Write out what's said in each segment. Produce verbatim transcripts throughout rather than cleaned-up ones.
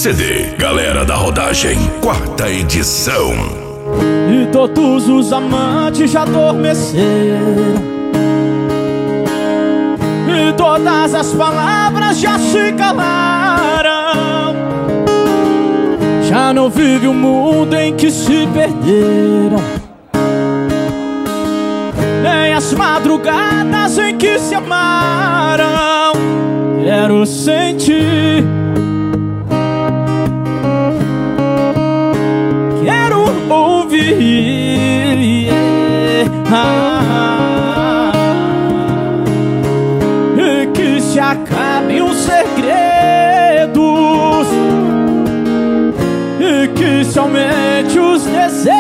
C D Galera da Rodagem, quarta edição. E todos os amantes já adormeceram, e todas as palavras já se calaram. Já não vive o mundo em que se perderam, nem as madrugadas em que se amaram. Quero sentir, quero ouvir, ah, e que se acabem os segredos, e que se aumente os desejos,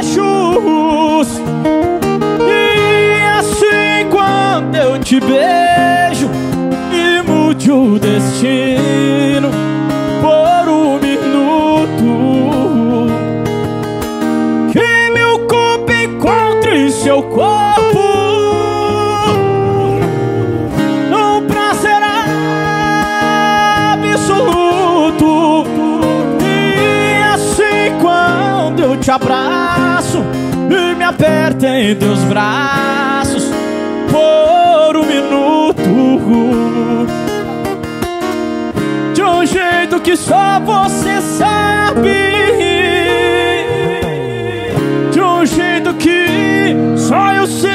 e assim quando eu te beijo e mude o destino por um minuto, que meu corpo encontre seu corpo, um prazer absoluto. E assim quando eu te abraço e me aperto em teus braços por um minuto, de um jeito que só você sabe, de um jeito que só eu sei.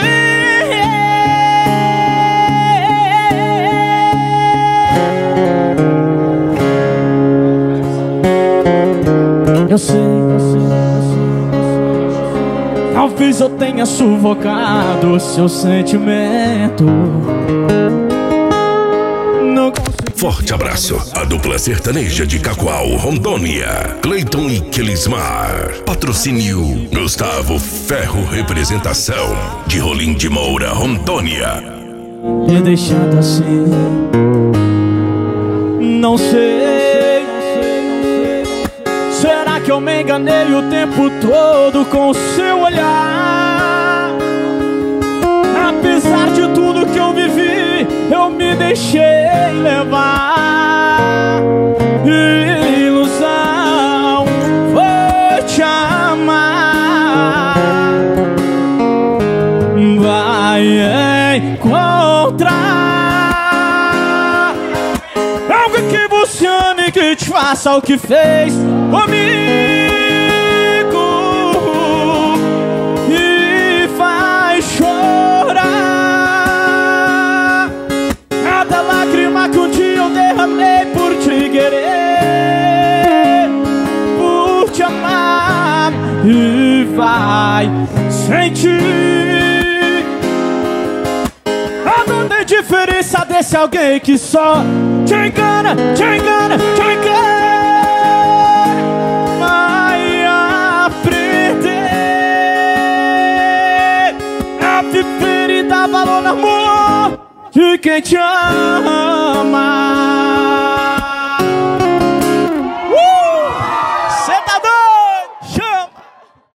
Eu sei, eu sei, eu sei. Talvez eu tenha sufocado o seu sentimento. Não consigo. Forte abraço, a dupla sertaneja de Cacoal, Rondônia, Cleiton e Kelismar. Patrocínio Gustavo Ferro Representação, de Rolim de Moura, Rondônia. Me deixando assim, não sei, será que eu me enganei o tempo todo com o seu olhar? Apesar de tudo que eu vivi, eu me deixei levar. Ilusão foi te amar, vai encontrar alguém que você ame, que te faça o que fez comigo e faz chorar cada lágrima que um dia eu derramei por te querer, por te amar, e vai sentir a grande diferença desse alguém que só te engana, te engana, te engana. Vai aprender a viver e dar valor no amor de quem te ama.